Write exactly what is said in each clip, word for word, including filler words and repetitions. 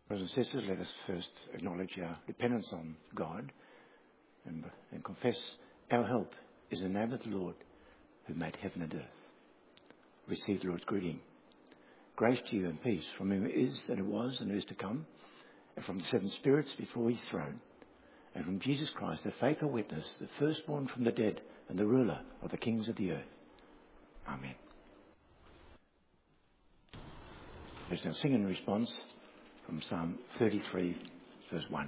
Brothers and sisters, let us first acknowledge our dependence on God and, and confess our help is in the name of the Lord who made heaven and earth. Receive the Lord's greeting. Grace to you and peace from him who is and who was and who is to come, and from the seven spirits before his throne, and from Jesus Christ, the faithful witness, the firstborn from the dead and the ruler of the kings of the earth. Amen. Let's now sing in response from Psalm thirty-three, verse one.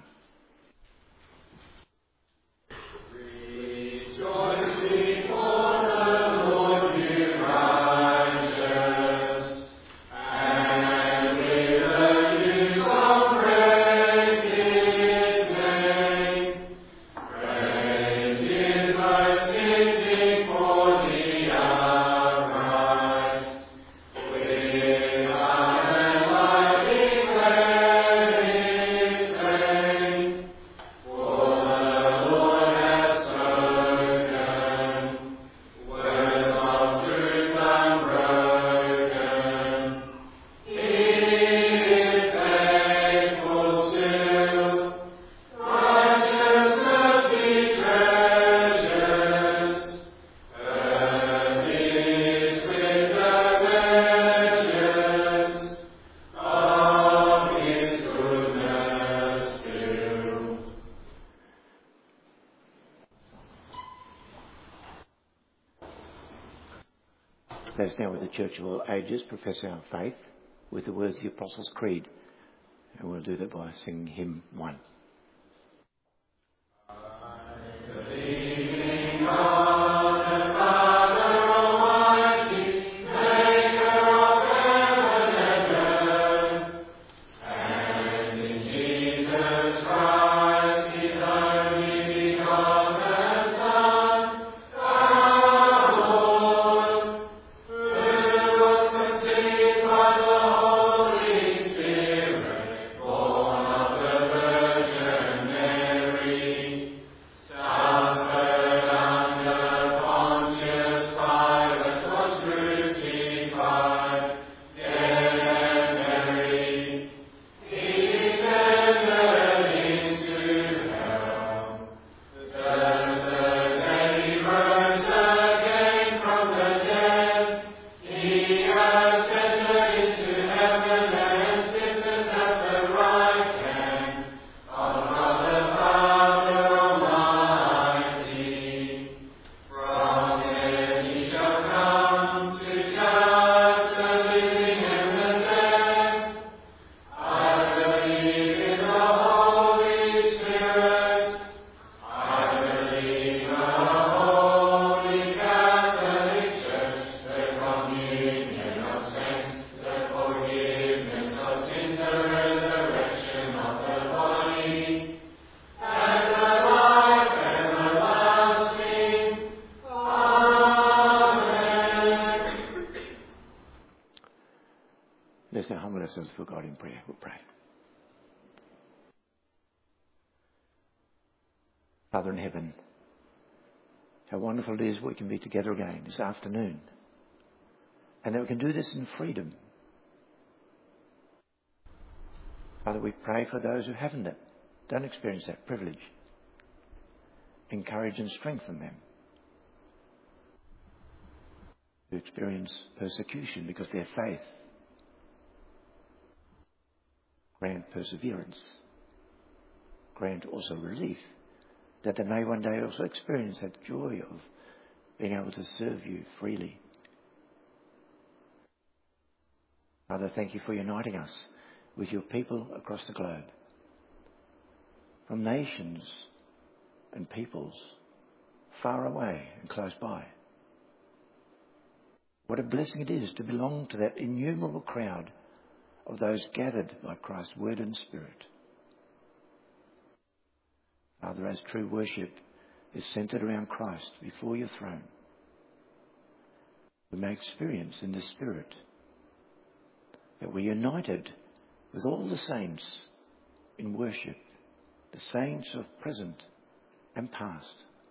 Let us now, with the Church of all ages, profess our faith with the words of the Apostles' Creed. And we'll do that by singing hymn one. Let's now humble ourselves for God in prayer. We'll pray. Father in heaven, how wonderful it is we can be together again this afternoon, and that we can do this in freedom. Father, we pray for those who haven't that, don't experience that privilege. Encourage and strengthen them who experience persecution because of their faith. Grant perseverance. Grant also relief, that they may one day also experience that joy of being able to serve you freely. Father, thank you for uniting us with your people across the globe, from nations and peoples far away and close by. What a blessing it is to belong to that innumerable crowd of those gathered by Christ's word and spirit. Father, as true worship is centred around Christ before your throne, we may experience in the Spirit that we're united with all the saints in worship, the saints of present and past.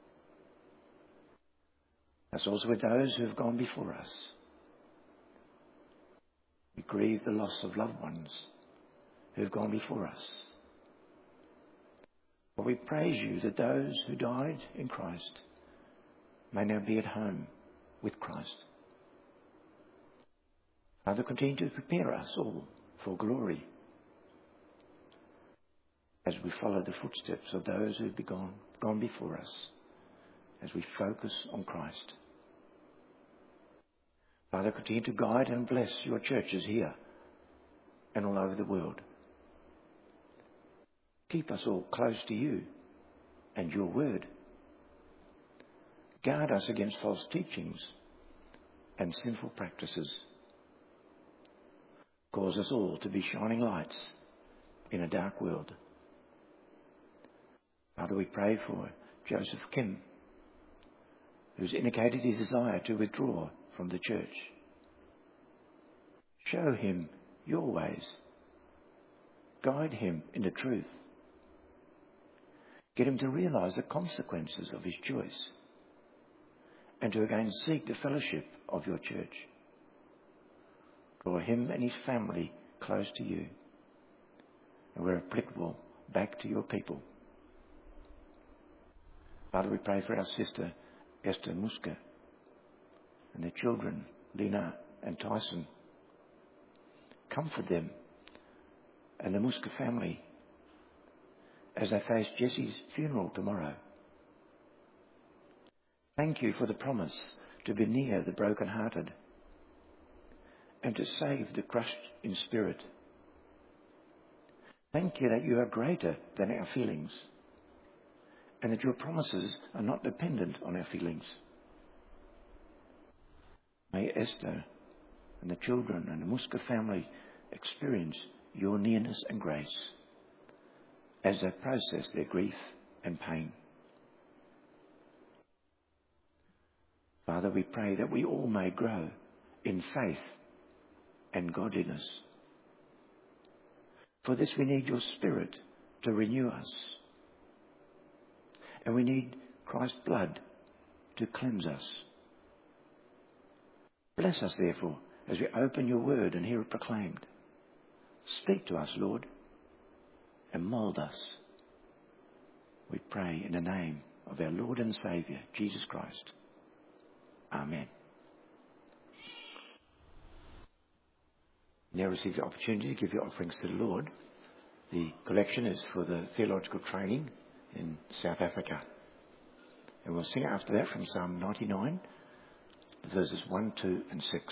As also with those who have gone before us. We grieve the loss of loved ones who have gone before us. For we praise you that those who died in Christ may now be at home with Christ. Father, continue to prepare us all for glory as we follow the footsteps of those who have gone, gone before us, as we focus on Christ. Father, continue to guide and bless your churches here and all over the world. Keep us all close to you and your word. Guard us against false teachings and sinful practices. Cause us all to be shining lights in a dark world. Father, we pray for Joseph Kim, who's indicated his desire to withdraw from the church. Show him your ways. Guide him in the truth. Get him to realise the consequences of his choice and to again seek the fellowship of your church. Draw him and his family close to you and, where applicable, back to your people. Father, we pray for our sister Esther Muska and their children, Lena and Tyson. Comfort them and the Muska family as they face Jesse's funeral tomorrow. Thank you for the promise to be near the brokenhearted and to save the crushed in spirit. Thank you that you are greater than our feelings and that your promises are not dependent on our feelings. May Esther and the children and the Muska family experience your nearness and grace as they process their grief and pain. Father, we pray that we all may grow in faith and godliness. For this we need your Spirit to renew us. And we need Christ's blood to cleanse us. Bless us, therefore, as we open your word and hear it proclaimed. Speak to us, Lord, and mould us. We pray in the name of our Lord and Saviour, Jesus Christ. Amen. Now receive the opportunity to give your offerings to the Lord. The collection is for the theological training in South Africa. And we'll sing after that from Psalm ninety-nine, verses one, two and six.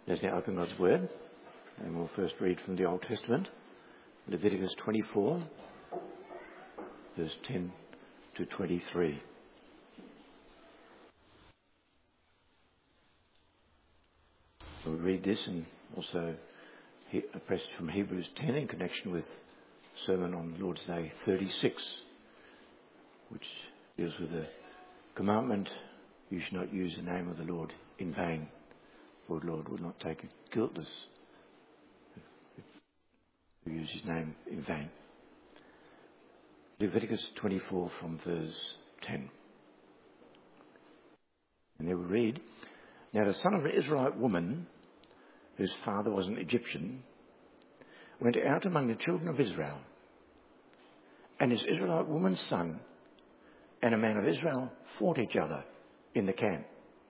Let's now open God's Word, and we'll first read from the Old Testament, Leviticus twenty-four, verse ten to twenty-three. We'll read this and also a passage from Hebrews ten in connection with the sermon on Lord's Day thirty-six, which deals with the commandment, you should not use the name of the Lord in vain, for the Lord will not take it guiltless who use his name in vain. Leviticus twenty-four from verse ten. And there we read, Now the son of an Israelite woman, whose father was an Egyptian, went out among the children of Israel. And this Israelite woman's son and a man of Israel fought each other in the camp.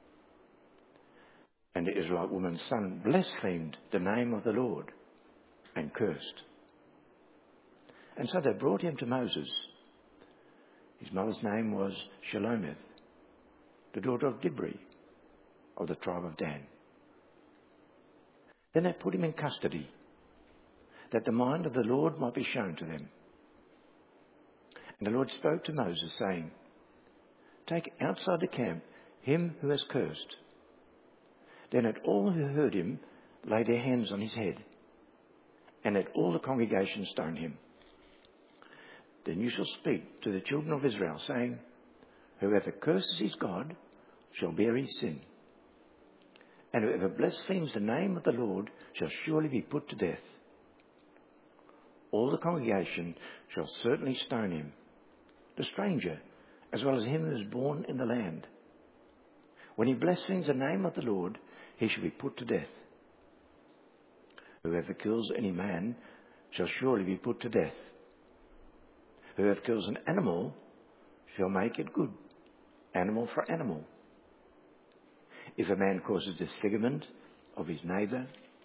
And the Israelite woman's son blasphemed the name of the Lord and cursed. And so they brought him to Moses. His mother's name was Shelomith, the daughter of Dibri, of the tribe of Dan. Then they put him in custody, that the mind of the Lord might be shown to them. And the Lord spoke to Moses, saying, Take outside the camp him who has cursed. Then let all who heard him lay their hands on his head, and let all the congregation stone him. Then you shall speak to the children of Israel, saying, Whoever curses his God shall bear his sin. And whoever blasphemes the name of the Lord shall surely be put to death. All the congregation shall certainly stone him, the stranger, as well as him who is born in the land. When he blasphemes the name of the Lord, he shall be put to death. Whoever kills any man shall surely be put to death. Whoever kills an animal shall make it good, animal for animal. If a man causes disfigurement of his neighbour,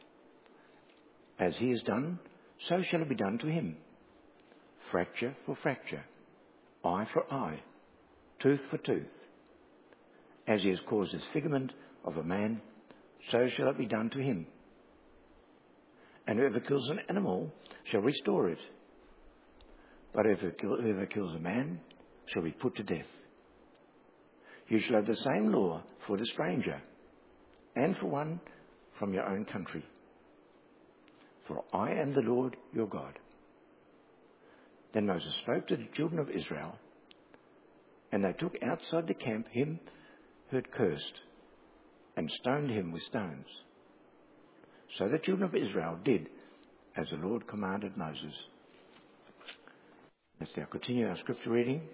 as he has done, so shall it be done to him. Fracture for fracture, eye for eye, tooth for tooth. As he has caused disfigurement of a man, so shall it be done to him. And whoever kills an animal shall restore it. But whoever kills a man shall be put to death. You shall have the same law for the stranger and for one from your own country. For I am the Lord your God. Then Moses spoke to the children of Israel, and they took outside the camp him who had cursed, and stoned him with stones. So the children of Israel did as the Lord commanded Moses. Let's now continue our scripture reading.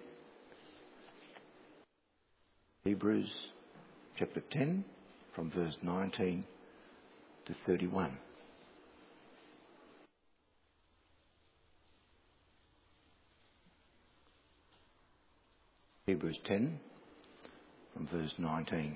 Hebrews chapter ten, from verse nineteen to thirty-one. Hebrews ten, from verse nineteen.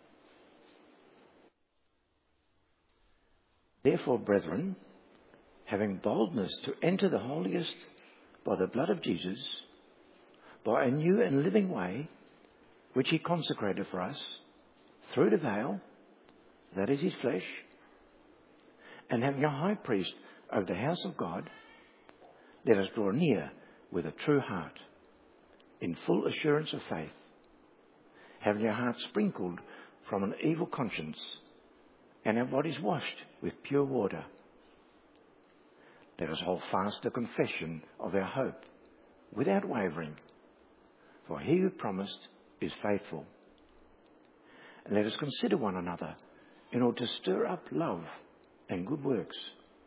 Therefore, brethren, having boldness to enter the holiest by the blood of Jesus, by a new and living way, which he consecrated for us, through the veil, that is his flesh, and having a high priest over the house of God, let us draw near with a true heart, in full assurance of faith, having our hearts sprinkled from an evil conscience, and our bodies washed with pure water. Let us hold fast the confession of our hope, without wavering, for he who promised is faithful. And let us consider one another in order to stir up love and good works,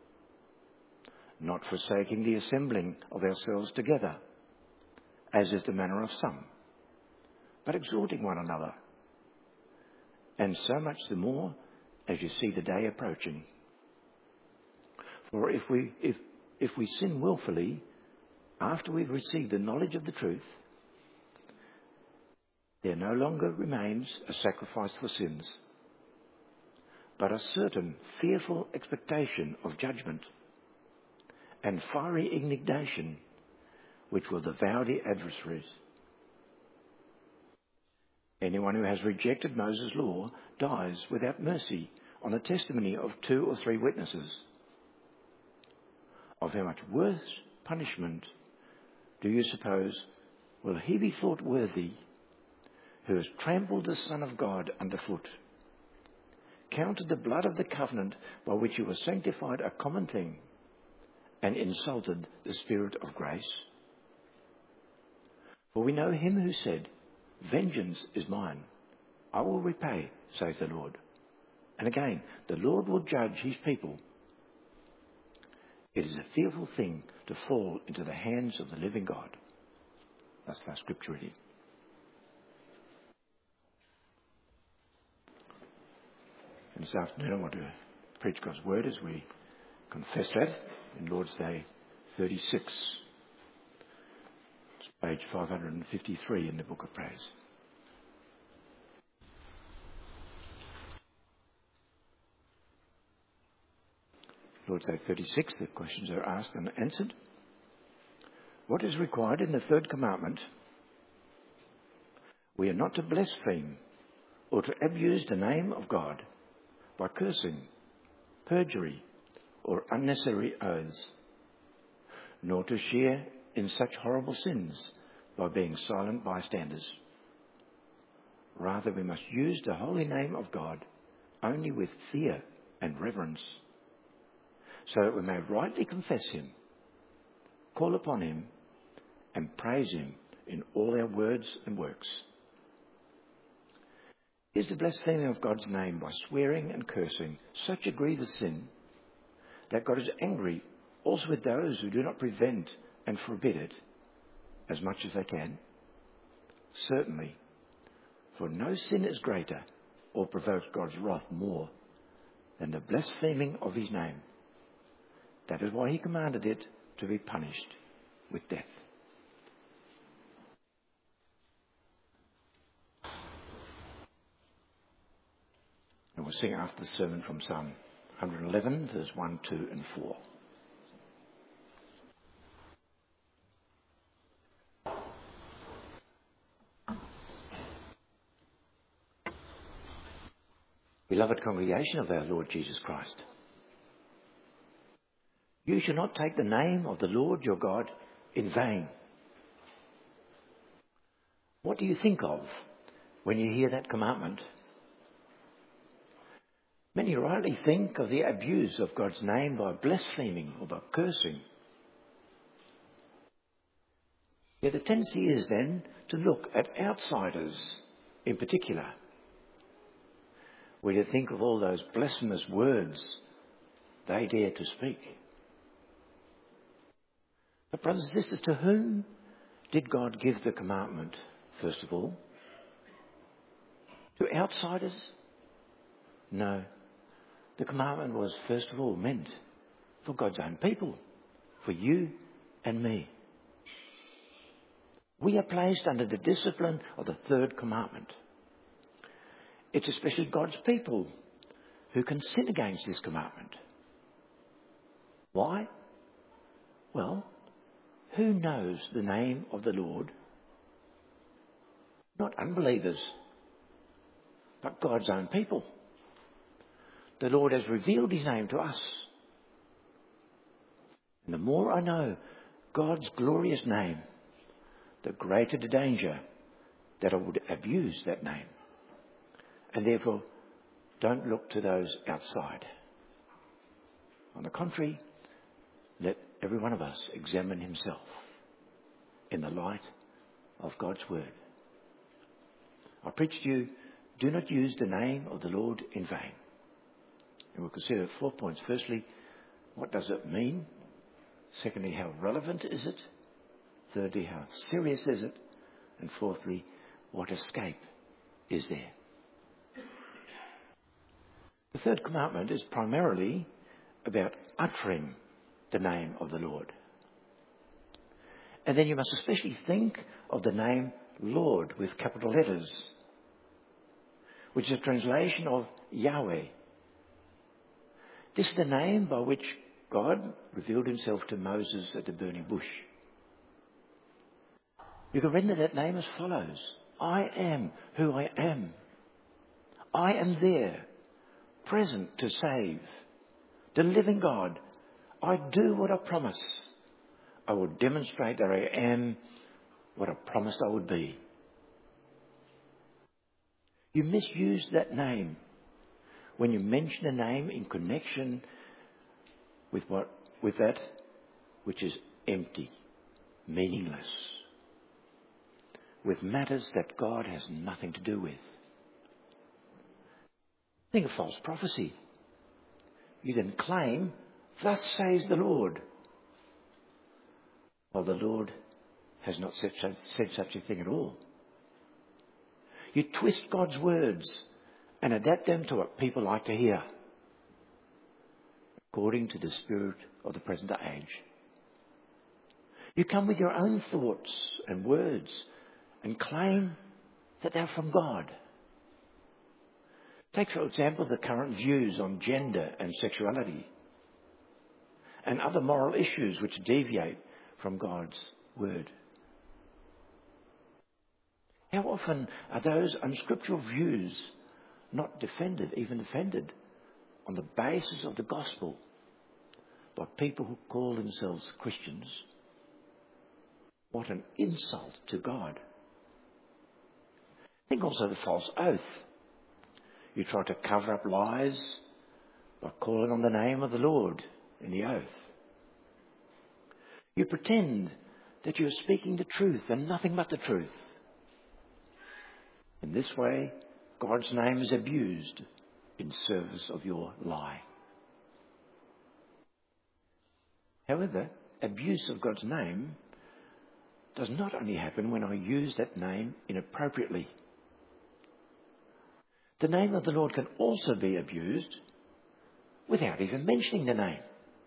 not forsaking the assembling of ourselves together, as is the manner of some, but exhorting one another, and so much the more as you see the day approaching. For if we if if we sin willfully after we've received the knowledge of the truth, there no longer remains a sacrifice for sins, but a certain fearful expectation of judgment and fiery indignation which will devour the adversaries. Anyone who has rejected Moses' law dies without mercy on the testimony of two or three witnesses. Of how much worse punishment do you suppose will he be thought worthy who has trampled the Son of God underfoot, counted the blood of the covenant by which you were sanctified a common thing, and insulted the Spirit of grace? For we know him who said, "Vengeance is mine, I will repay, says the Lord." And again, the Lord will judge his people. It is a fearful thing to fall into the hands of the living God. That's our scripture reading. And this afternoon I want to preach God's word as we confess that in Lord's Day thirty-six. It's page five hundred fifty-three in the Book of Praise. Lord's Day thirty-six, the questions are asked and answered. What is required in the third commandment? We are not to blaspheme or to abuse the name of God by cursing, perjury, or unnecessary oaths, nor to share in such horrible sins by being silent bystanders. Rather, we must use the holy name of God only with fear and reverence, so that we may rightly confess him, call upon him, and praise him in all our words and works. Is the blaspheming of God's name by swearing and cursing such a grievous sin that God is angry also with those who do not prevent and forbid it as much as they can? Certainly, for no sin is greater or provokes God's wrath more than the blaspheming of his name. That is why he commanded it to be punished with death. And we'll sing after the sermon from Psalm one eleven, verse one, two and four. Beloved congregation of our Lord Jesus Christ, you shall not take the name of the Lord your God in vain. What do you think of when you hear that commandment? Many rightly think of the abuse of God's name by blaspheming or by cursing. Yet the tendency is then to look at outsiders in particular, where you think of all those blasphemous words they dare to speak. But brothers and sisters, to whom did God give the commandment, first of all? To outsiders? No. The commandment was first of all meant for God's own people, for you and me. We are placed under the discipline of the third commandment. It's especially God's people who can sin against this commandment. Why? Well, who knows the name of the Lord? Not unbelievers, but God's own people. The Lord has revealed his name to us. And the more I know God's glorious name, the greater the danger that I would abuse that name. And therefore, don't look to those outside. On the contrary, let every one of us examine himself in the light of God's word. I preach to you, do not use the name of the Lord in vain. And we'll consider four points. Firstly, what does it mean? Secondly, how relevant is it? Thirdly, how serious is it? And fourthly, what escape is there? The third commandment is primarily about uttering the name of the Lord. And then you must especially think of the name Lord with capital letters, which is a translation of Yahweh. This is the name by which God revealed himself to Moses at the burning bush. You can render that name as follows. I am who I am. I am there, present to save, the living God. I do what I promise. I will demonstrate that I am what I promised I would be. You misuse that name when you mention a name in connection with what, with that which is empty, meaningless, with matters that God has nothing to do with. Think of false prophecy. You then claim, "Thus says the Lord," while the Lord has not said, said such a thing at all. You twist God's words and adapt them to what people like to hear, according to the spirit of the present age. You come with your own thoughts and words and claim that they're from God. Take, for example, the current views on gender and sexuality and other moral issues which deviate from God's word. How often are those unscriptural views not defended, even defended, on the basis of the gospel by people who call themselves Christians? What an insult to God. Think also of the false oath. You try to cover up lies by calling on the name of the Lord in the oath. You pretend that you're speaking the truth and nothing but the truth. In this way, God's name is abused in service of your lie. However, abuse of God's name does not only happen when I use that name inappropriately. The name of the Lord can also be abused without even mentioning the name.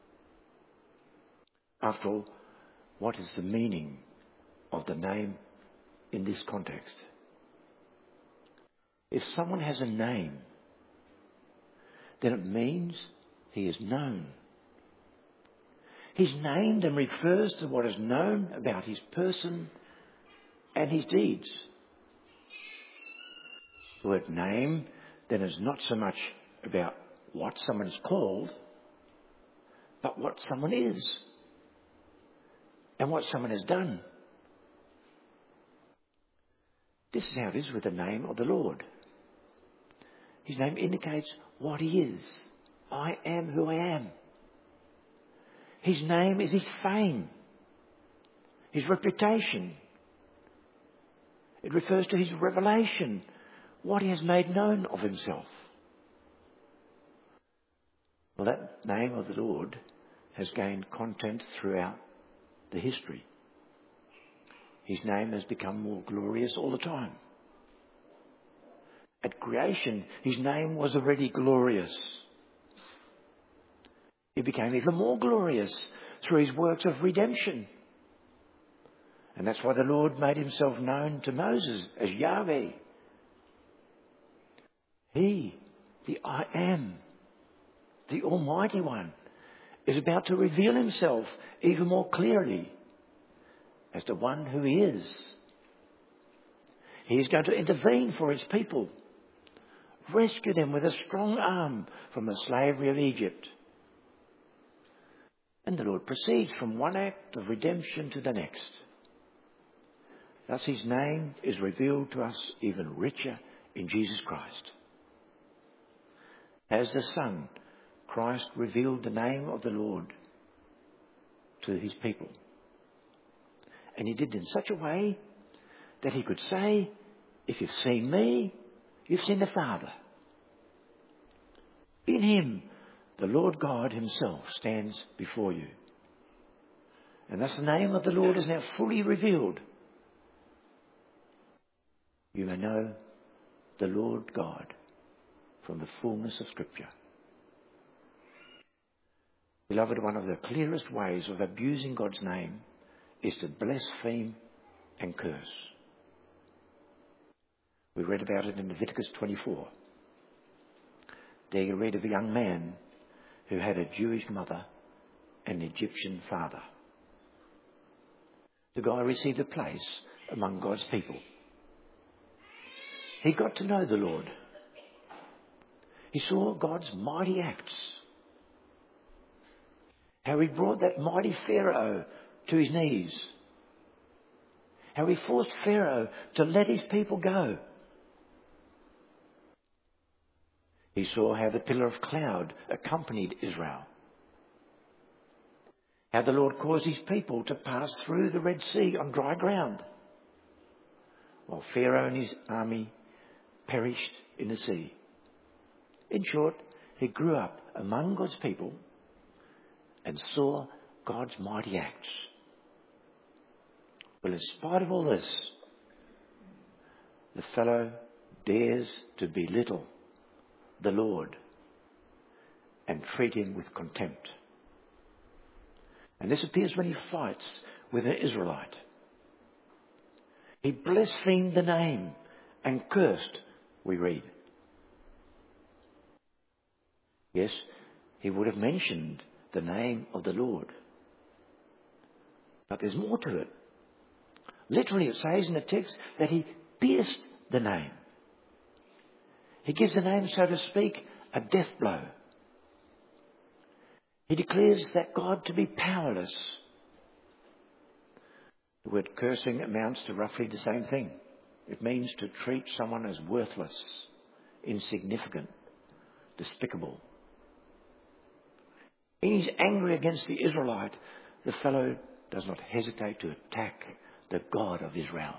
After all, what is the meaning of the name in this context? If someone has a name, then it means he is known. He's named and refers to what is known about his person and his deeds. The word name then is not so much about what someone is called, but what someone is and what someone has done. This is how it is with the name of the Lord. His name indicates what he is. I am who I am. His name is his fame, his reputation. It refers to his revelation, what he has made known of himself. Well, that name of the Lord has gained content throughout the history. His name has become more glorious all the time. At creation, his name was already glorious. It became even more glorious through his works of redemption. And that's why the Lord made himself known to Moses as Yahweh. He, the I Am, the Almighty One, is about to reveal himself even more clearly as the one who he is. He is going to intervene for his people, rescue them with a strong arm from the slavery of Egypt. And the Lord proceeds from one act of redemption to the next. Thus his name is revealed to us even richer in Jesus Christ. As the Son, Christ revealed the name of the Lord to his people. And he did it in such a way that he could say, if you've seen me, you've seen the Father. In him, the Lord God himself stands before you. And thus the name of the Lord is now fully revealed. You may know the Lord God from the fullness of Scripture. Beloved, one of the clearest ways of abusing God's name is to blaspheme and curse. We read about it in Leviticus twenty-four. There you read of a young man who had a Jewish mother and an Egyptian father. The guy received a place among God's people. He got to know the Lord. He saw God's mighty acts. How he brought that mighty Pharaoh to his knees. How he forced Pharaoh to let his people go. He saw how the pillar of cloud accompanied Israel. How the Lord caused his people to pass through the Red Sea on dry ground, while Pharaoh and his army perished in the sea. In short, he grew up among God's people and saw God's mighty acts. Well, in spite of all this, the fellow dares to belittle the Lord and treat him with contempt. And this appears when he fights with an Israelite. He blasphemed the name and cursed, we read. Yes, he would have mentioned the name of the Lord. But there's more to it. Literally it says in the text that he pierced the name. He gives the name, so to speak, a death blow. He declares that God to be powerless. The word cursing amounts to roughly the same thing. It means to treat someone as worthless, insignificant, despicable. In his anger against the Israelite, the fellow does not hesitate to attack the God of Israel.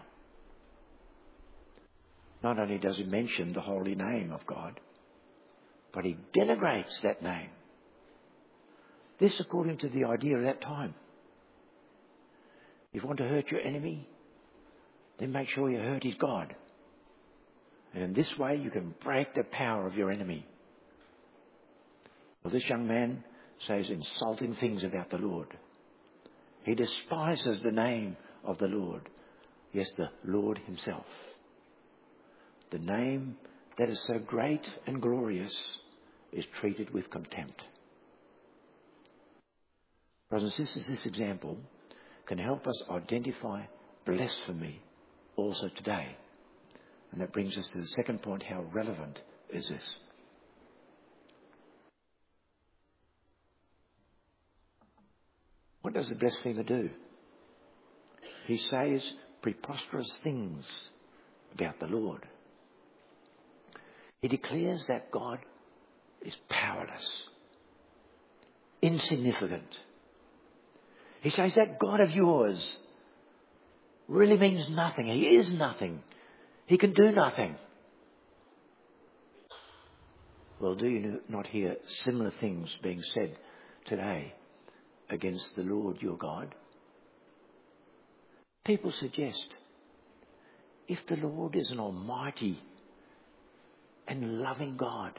Not only does he mention the holy name of God, but he denigrates that name. This according to the idea of that time. If you want to hurt your enemy, then make sure you hurt his God. And in this way you can break the power of your enemy. Well, this young man says insulting things about the Lord. He despises the name of the Lord. Yes, the Lord himself. The name that is so great and glorious is treated with contempt. Brothers and sisters, this example can help us identify blasphemy also today. And that brings us to the second point. How relevant is this? What does the blasphemer do? He says preposterous things about the Lord. He declares that God is powerless, insignificant. He says that God of yours really means nothing. He is nothing. He can do nothing. Well, do you not hear similar things being said today against the Lord your God? People suggest, if the Lord is an almighty and loving God,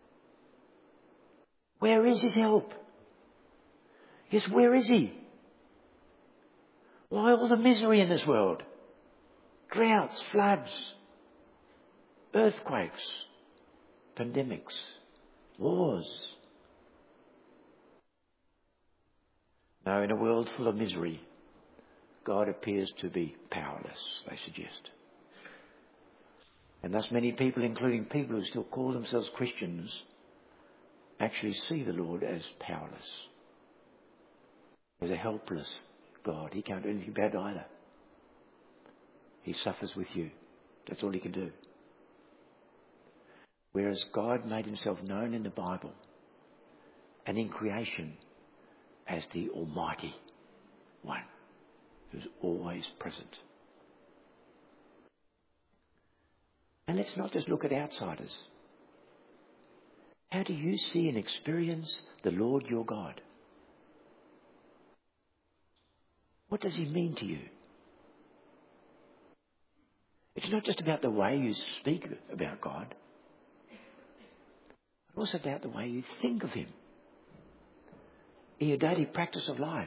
where is his help? Yes, where is he? Why all the misery in this world? Droughts, floods, earthquakes, pandemics, wars. No, in a world full of misery, God appears to be powerless, they suggest. And thus many people, including people who still call themselves Christians, actually see the Lord as powerless, as a helpless God. He can't do anything bad either. He suffers with you. That's all he can do. Whereas God made himself known in the Bible and in creation as the Almighty One, who's always present. And let's not just look at outsiders. How do you see and experience the Lord your God? What does he mean to you? It's not just about the way you speak about God, but also about the way you think of him in your daily practice of life.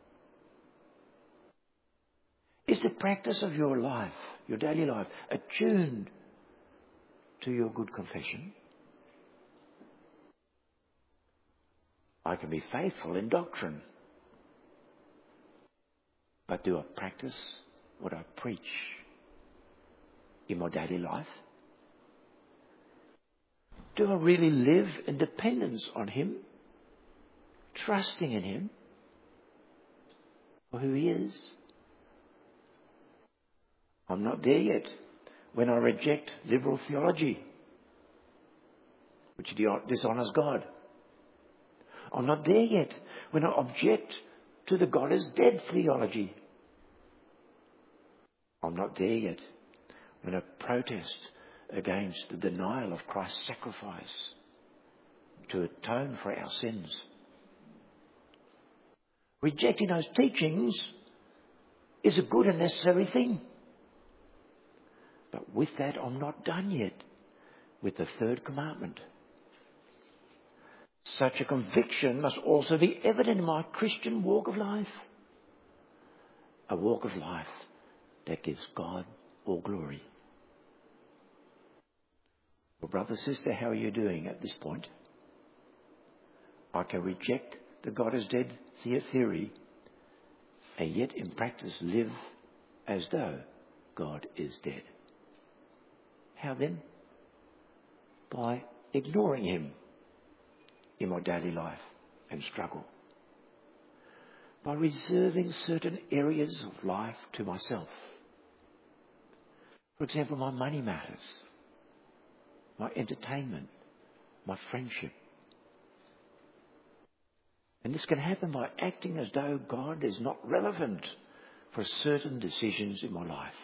Is the practice of your life, your daily life, attuned to your good confession? I can be faithful in doctrine, but do I practice what I preach in my daily life? Do I really live in dependence on him? Trusting in him for who he is? I'm not there yet when I reject liberal theology, which dishonours God. I'm not there yet when I object to the God is dead theology. I'm not there yet when I protest against the denial of Christ's sacrifice to atone for our sins. Rejecting those teachings is a good and necessary thing. But with that, I'm not done yet with the third commandment. Such a conviction must also be evident in my Christian walk of life. A walk of life that gives God all glory. Well, brother, sister, how are you doing at this point? I can reject the God is dead theory and yet in practice live as though God is dead. How then? By ignoring him in my daily life and struggle. By reserving certain areas of life to myself. For example, my money matters, my entertainment, my friendship. And this can happen by acting as though God is not relevant for certain decisions in my life.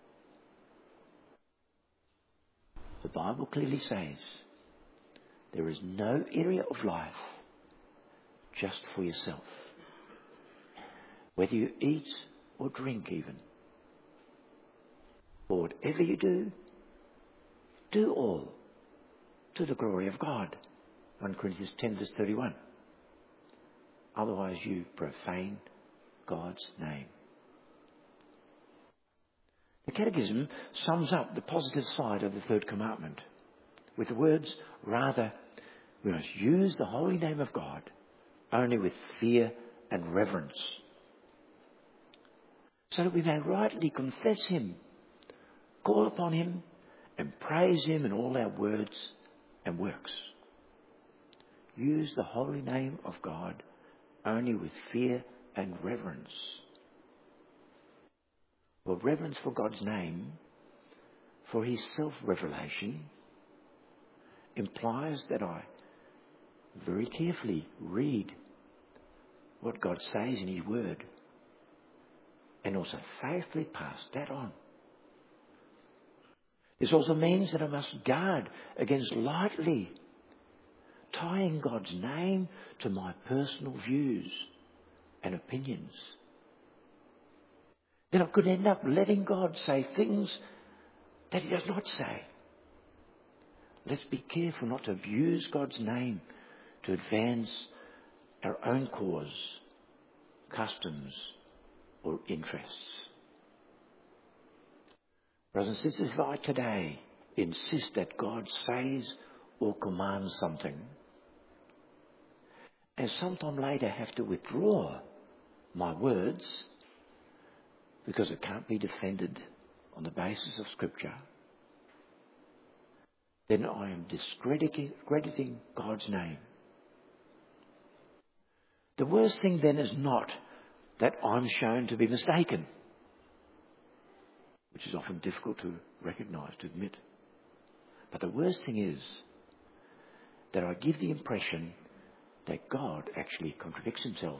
The Bible clearly says there is no area of life just for yourself. Whether you eat or drink even, or whatever you do, do all to the glory of God. First Corinthians ten verse thirty-one. Otherwise you profane God's name. The Catechism sums up the positive side of the third commandment with the words, rather, we must use the holy name of God only with fear and reverence, so that we may rightly confess him, call upon him, and praise him in all our words and works. Use the holy name of God only with fear and reverence. Well, reverence for God's name, for his self-revelation, implies that I very carefully read what God says in his word and also faithfully pass that on. This also means that I must guard against lightly tying God's name to my personal views and opinions. Then I could end up letting God say things that he does not say. Let's be careful not to abuse God's name to advance our own cause, customs, or interests. Brothers and sisters, if I today insist that God says or commands something, and sometime later have to withdraw my words because it can't be defended on the basis of Scripture, then I am discrediting God's name. The worst thing then is not that I'm shown to be mistaken, which is often difficult to recognise, to admit. But the worst thing is that I give the impression that God actually contradicts himself.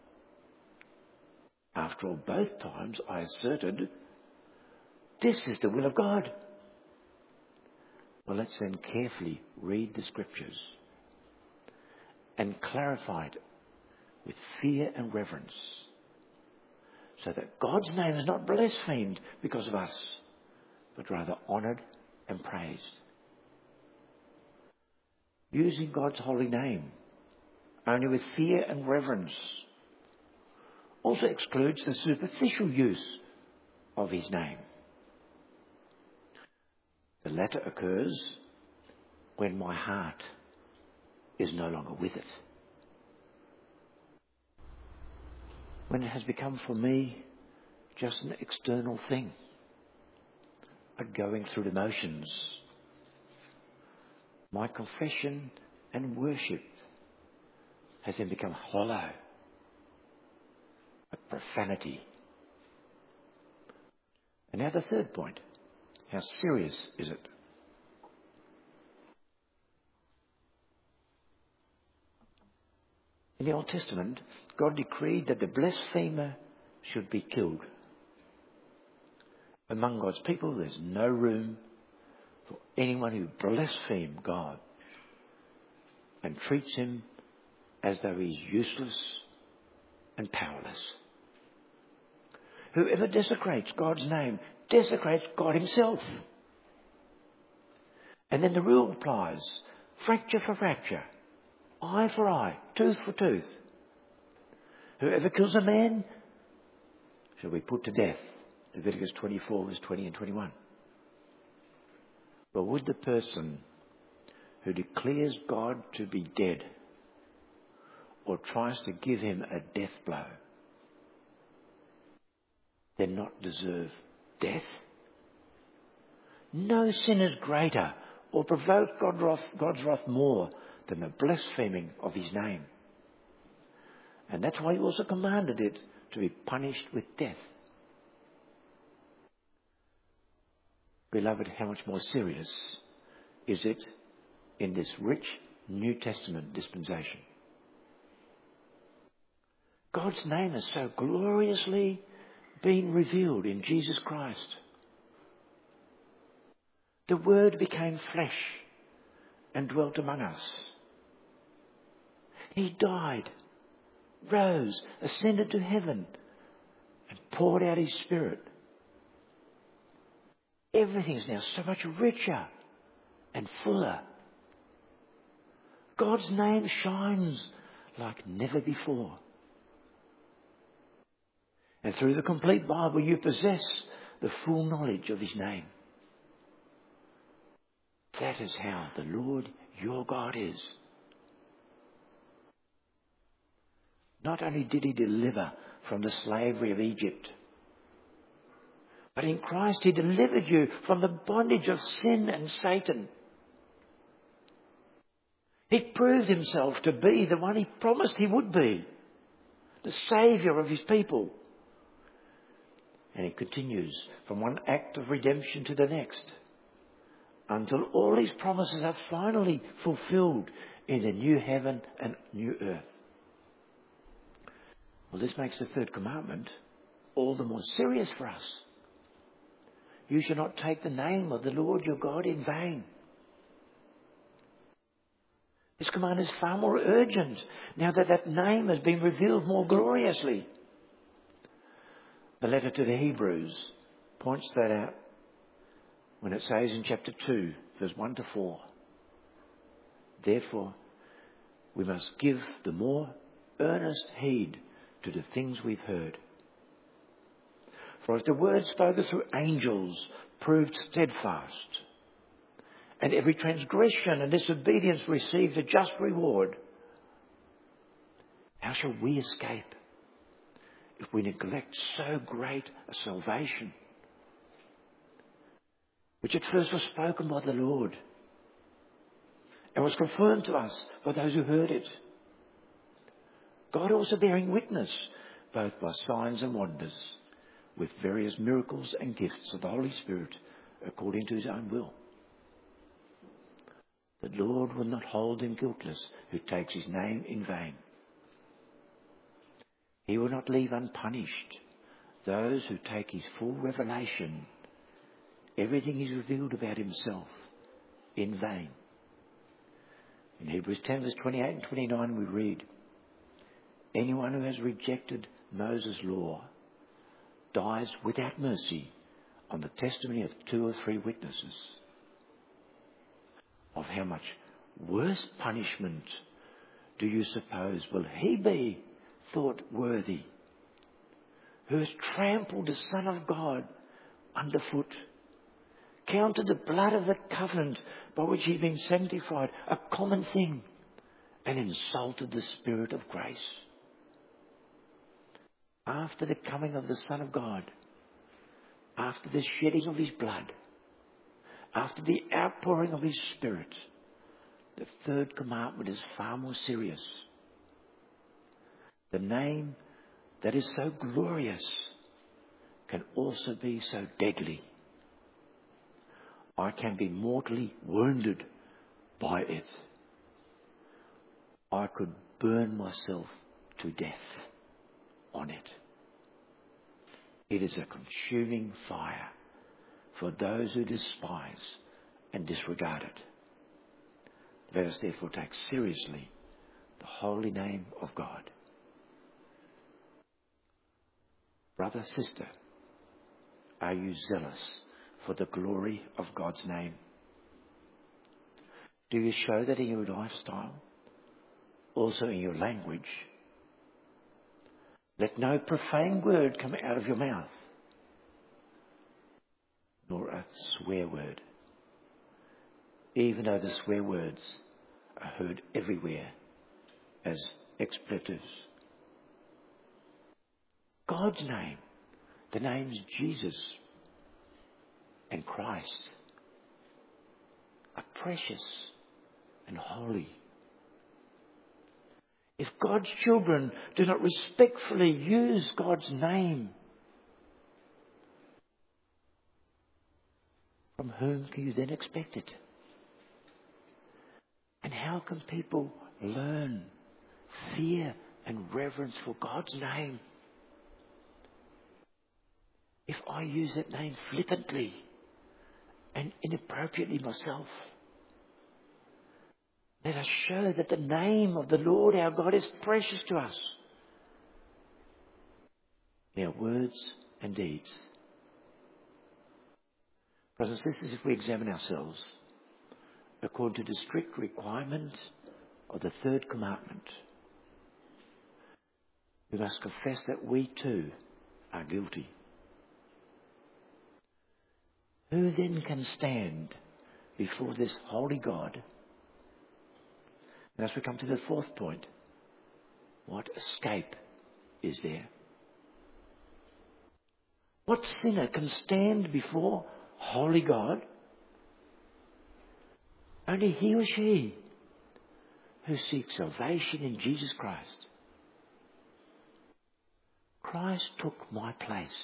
After all, both times I asserted, this is the will of God. Well, let's then carefully read the Scriptures and clarify it with fear and reverence, so that God's name is not blasphemed because of us, but rather honoured and praised. Using God's holy name only with fear and reverence also excludes the superficial use of his name. The latter occurs when my heart is no longer with it. When it has become for me just an external thing, a going through the motions. my confession and worship has then become hollow, a profanity. And now the third point. How serious is it? In the Old Testament, God decreed that the blasphemer should be killed. Among God's people, there's no room for anyone who blasphemes God and treats him as though he's useless and powerless. Whoever desecrates God's name desecrates God himself. And then the rule applies, fracture for fracture, eye for eye, tooth for tooth. Whoever kills a man shall be put to death. Leviticus twenty-four, verse twenty and twenty-one. But would the person who declares God to be dead or tries to give him a death blow then not deserve death? No sin is greater or provokes God wrath, God's wrath more than the blaspheming of his name. And that's why he also commanded it to be punished with death. Beloved, how much more serious is it in this rich New Testament dispensation? God's name has so gloriously been revealed in Jesus Christ. The Word became flesh and dwelt among us. He died, rose, ascended to heaven, and poured out his Spirit. Everything is now so much richer and fuller. God's name shines like never before. And through the complete Bible, you possess the full knowledge of his name. That is how the Lord your God is. Not only did he deliver from the slavery of Egypt, but in Christ he delivered you from the bondage of sin and Satan. He proved himself to be the one he promised he would be, the Saviour of his people. And he continues from one act of redemption to the next, until all his promises are finally fulfilled in the new heaven and new earth. Well, this makes the third commandment all the more serious for us. You shall not take the name of the Lord your God in vain. This command is far more urgent now that that name has been revealed more gloriously. The letter to the Hebrews points that out when it says in chapter two, verse one to four, therefore, we must give the more earnest heed to the things we've heard. For if the word spoken through angels proved steadfast, and every transgression and disobedience received a just reward, how shall we escape if we neglect so great a salvation, which at first was spoken by the Lord and was confirmed to us by those who heard it? God also bearing witness, both by signs and wonders, with various miracles and gifts of the Holy Spirit, according to his own will. The Lord will not hold him guiltless who takes his name in vain. He will not leave unpunished those who take his full revelation, everything he's revealed about himself, in vain. In Hebrews ten, verse twenty-eight and twenty-nine, we read, anyone who has rejected Moses' law dies without mercy on the testimony of two or three witnesses. Of how much worse punishment do you suppose will he be thought worthy, who has trampled the Son of God underfoot, counted the blood of the covenant by which he's been sanctified a common thing, and insulted the Spirit of grace? After the coming of the Son of God, after the shedding of his blood, after the outpouring of his Spirit, the third commandment is far more serious. The name that is so glorious can also be so deadly. I can be mortally wounded by it. I could burn myself to death on it. It is a consuming fire for those who despise and disregard it. Let us therefore take seriously the holy name of God. Brother, sister, are you zealous for the glory of God's name? Do you show that in your lifestyle? Also in your language? Let no profane word come out of your mouth, nor a swear word, even though the swear words are heard everywhere as expletives. God's name, the names Jesus and Christ, are precious and holy. If God's children do not respectfully use God's name, from whom can you then expect it? And how can people learn fear and reverence for God's name if I use that name flippantly and inappropriately myself? Let us show that the name of the Lord our God is precious to us in our words and deeds. Brothers and sisters, if we examine ourselves according to the strict requirement of the third commandment, we must confess that we too are guilty. Who then can stand before this holy God? And as we come to the fourth point, what escape is there? What sinner can stand before holy God? Only he or she who seeks salvation in Jesus Christ. Christ took my place,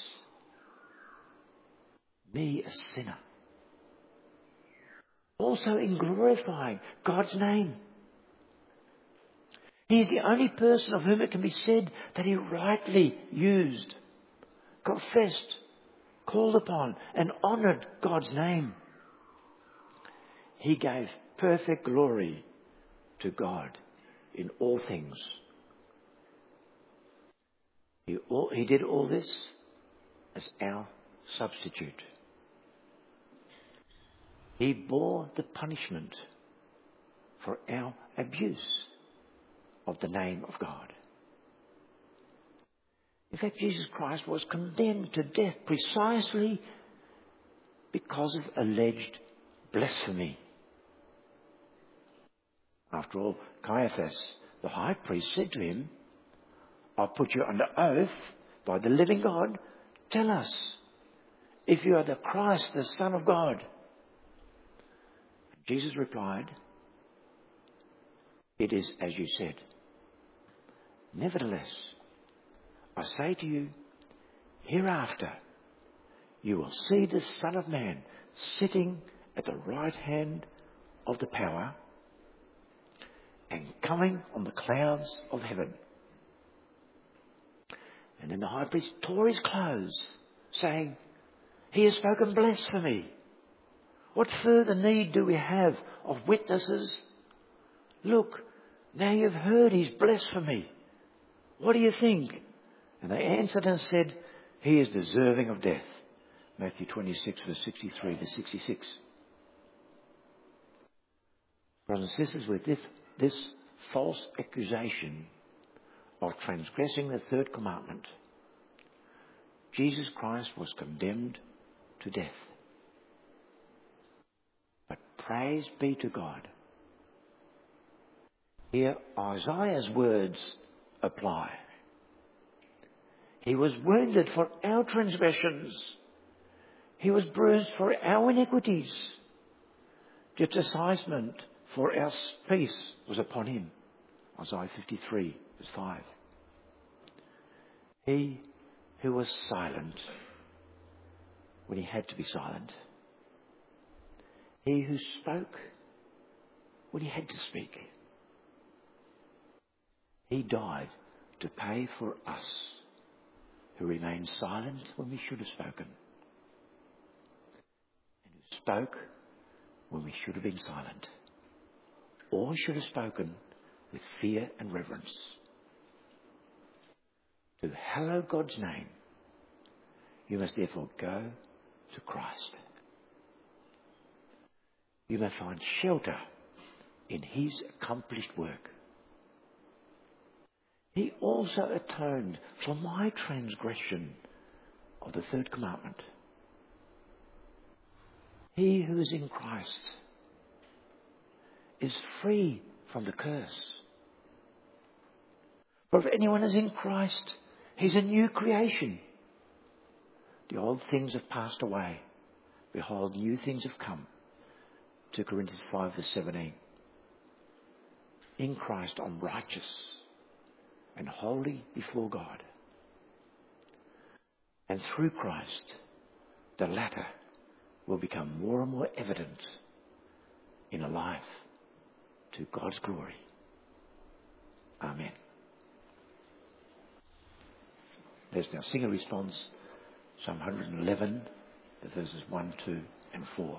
me a sinner, also in glorifying God's name. He is the only person of whom it can be said that he rightly used, confessed, called upon, and honoured God's name. He gave perfect glory to God in all things. He, all, he did all this as our substitute. He bore the punishment for our abuse of the name of God. In fact, Jesus Christ was condemned to death precisely because of alleged blasphemy. After all, Caiaphas, the high priest, said to him, "I'll put you under oath by the living God. Tell us if you are the Christ, the Son of God." Jesus replied, "It is as you said. Nevertheless, I say to you, hereafter you will see the Son of Man sitting at the right hand of the power and coming on the clouds of heaven." And then the high priest tore his clothes, saying, "He has spoken blasphemy. What further need do we have of witnesses? Look, now you've heard his blasphemy. What do you think?" And they answered and said, "He is deserving of death." Matthew twenty-six, verse sixty-three to sixty-six. Brothers and sisters, with this, this false accusation of transgressing the third commandment, Jesus Christ was condemned to death. But praise be to God. Here Isaiah's words apply. He was wounded for our transgressions. He was bruised for our iniquities. The chastisement For our peace was upon him. Isaiah fifty-three, verse five. He who was silent when he had to be silent. He who spoke when he had to speak. He died to pay for us who remained silent when we should have spoken, and who spoke when we should have been silent, or should have spoken with fear and reverence. To hallow God's name, you must therefore go to Christ. You may find shelter in his accomplished work. He also atoned for my transgression of the third commandment. He who is in Christ is free from the curse. For if anyone is in Christ, he's a new creation. The old things have passed away. Behold, new things have come. Second Corinthians five, verse seventeen. In Christ I'm righteous and holy before God. And through Christ, the latter will become more and more evident in a life to God's glory. Amen. Let's now sing a response, Psalm one eleven, verses one, two and four.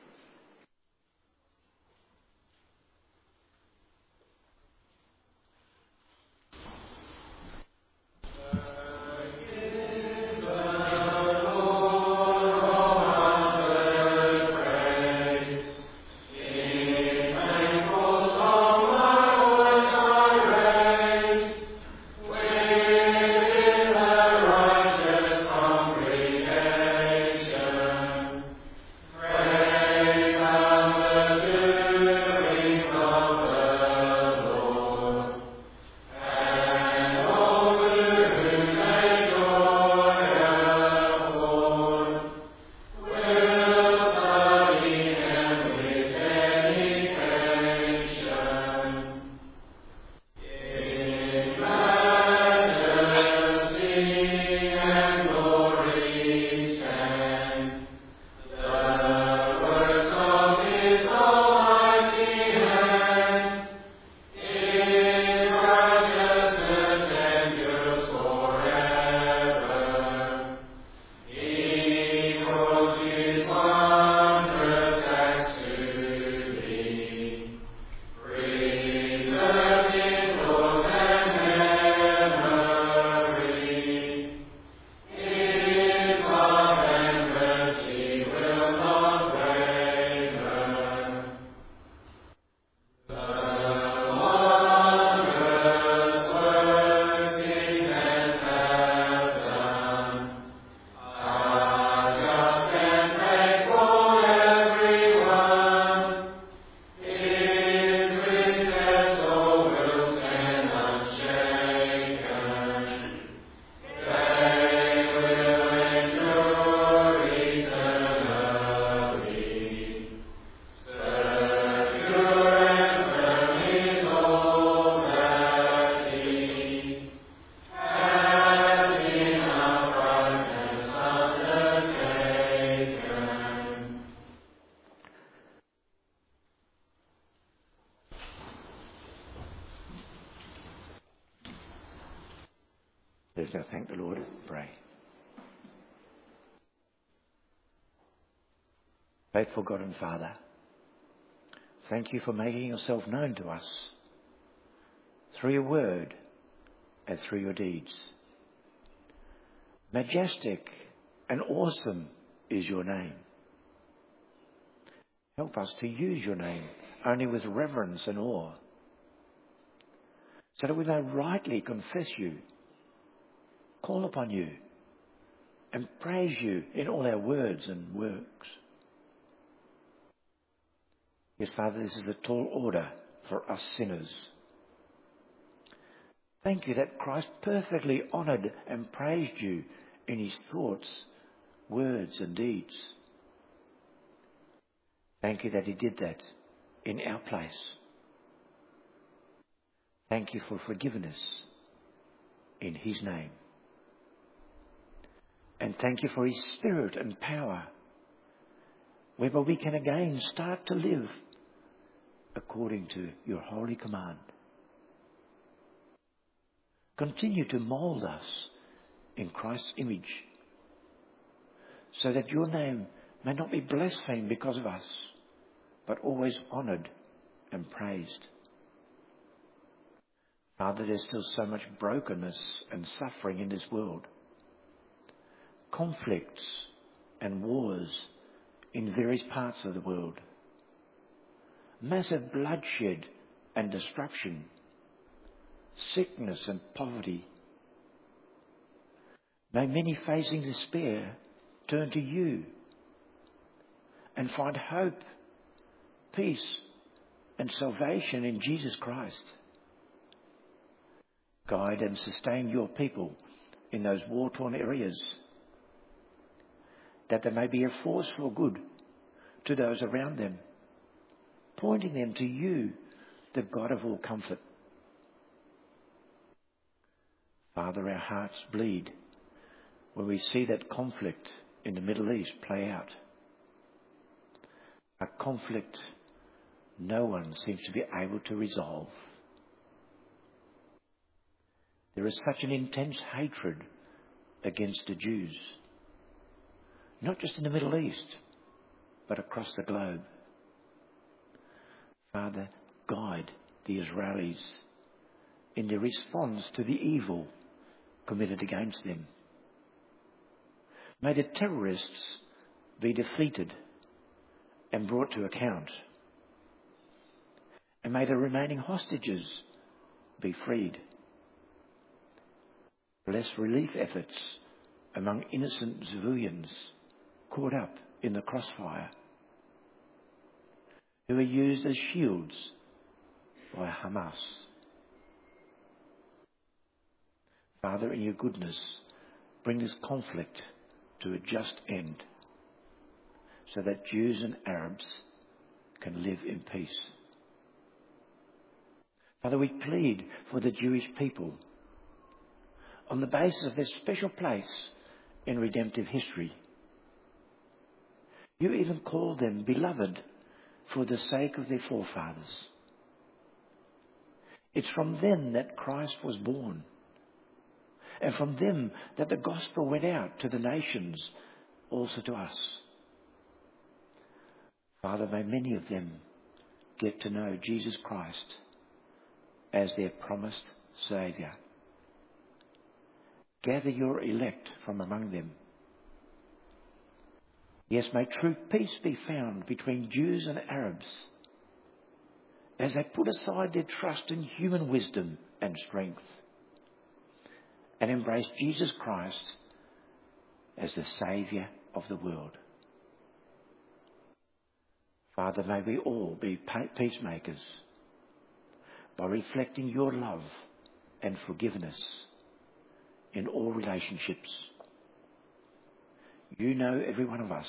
Let's now thank the Lord and pray. Faithful God and Father, thank you for making yourself known to us through your word and through your deeds. Majestic and awesome is your name. Help us to use your name only with reverence and awe, so that we may rightly confess you, call upon you, and praise you in all our words and works. Yes, Father, this is a tall order for us sinners. Thank you that Christ perfectly honoured and praised you in his thoughts, words and deeds. Thank you that he did that in our place. Thank you for forgiveness in his name. And thank you for his Spirit and power, whereby we can again start to live according to your holy command. Continue to mould us in Christ's image, so that your name may not be blasphemed because of us, but always honoured and praised. Father, there's still so much brokenness and suffering in this world. Conflicts and wars in various parts of the world. Massive bloodshed and destruction. Sickness and poverty. May many facing despair turn to you and find hope, peace and salvation in Jesus Christ. Guide and sustain your people in those war-torn areas, that they may be a force for good to those around them, pointing them to you, the God of all comfort. Father, our hearts bleed when we see that conflict in the Middle East play out. A conflict no one seems to be able to resolve. There is such an intense hatred against the Jews, not just in the Middle East, but across the globe. Father, guide the Israelis in their response to the evil committed against them. May the terrorists be defeated and brought to account. And may the remaining hostages be freed. Bless relief efforts among innocent civilians caught up in the crossfire, who are used as shields by Hamas. Father, in your goodness, bring this conflict to a just end, so that Jews and Arabs can live in peace. Father, we plead for the Jewish people on the basis of their special place in redemptive history. You even call them beloved for the sake of their forefathers. It's from them that Christ was born, and from them that the gospel went out to the nations, also to us. Father, may many of them get to know Jesus Christ as their promised Saviour. Gather your elect from among them. Yes, may true peace be found between Jews and Arabs as they put aside their trust in human wisdom and strength and embrace Jesus Christ as the Saviour of the world. Father, may we all be peacemakers by reflecting your love and forgiveness in all relationships. You know every one of us,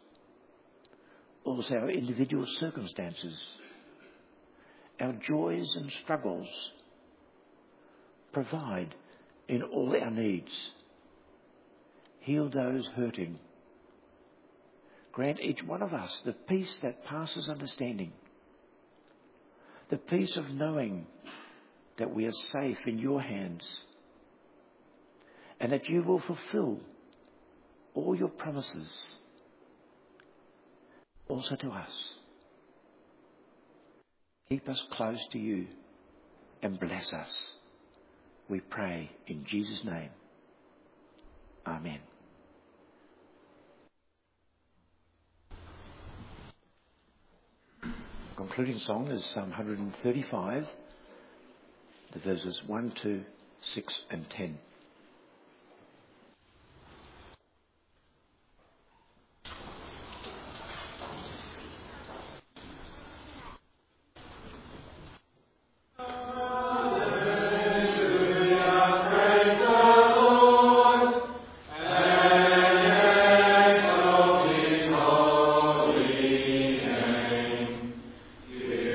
also our individual circumstances, our joys and struggles. Provide in all our needs. Heal those hurting. Grant each one of us the peace that passes understanding, the peace of knowing that we are safe in your hands, and that you will fulfill all your promises also to us. Keep us close to you and bless us. We pray in Jesus' name. Amen. Concluding song is Psalm one thirty-five, the verses one, two, six and ten. Yeah.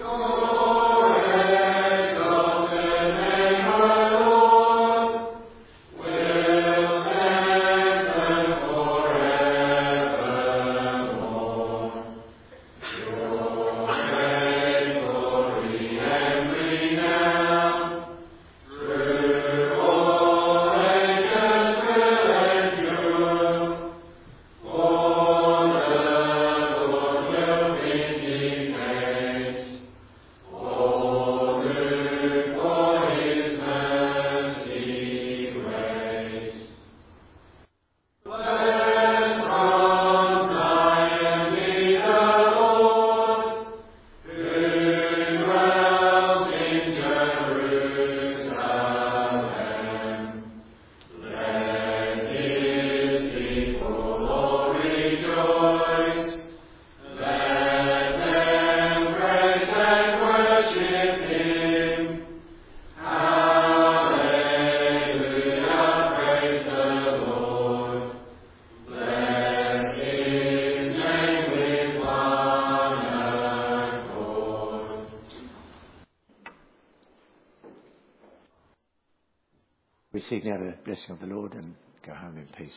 Receive now the blessing of the Lord and go home in peace.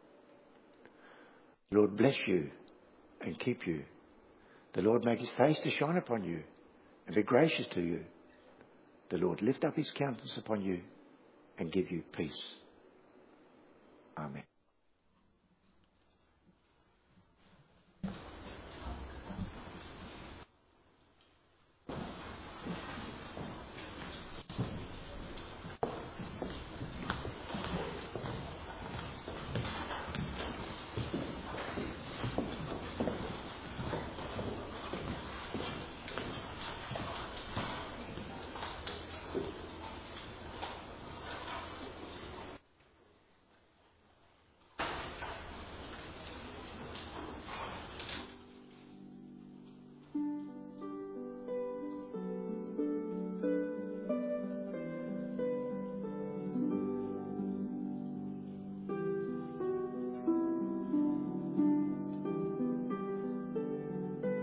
The Lord bless you and keep you. The Lord make his face to shine upon you and be gracious to you. The Lord lift up his countenance upon you and give you peace. Amen.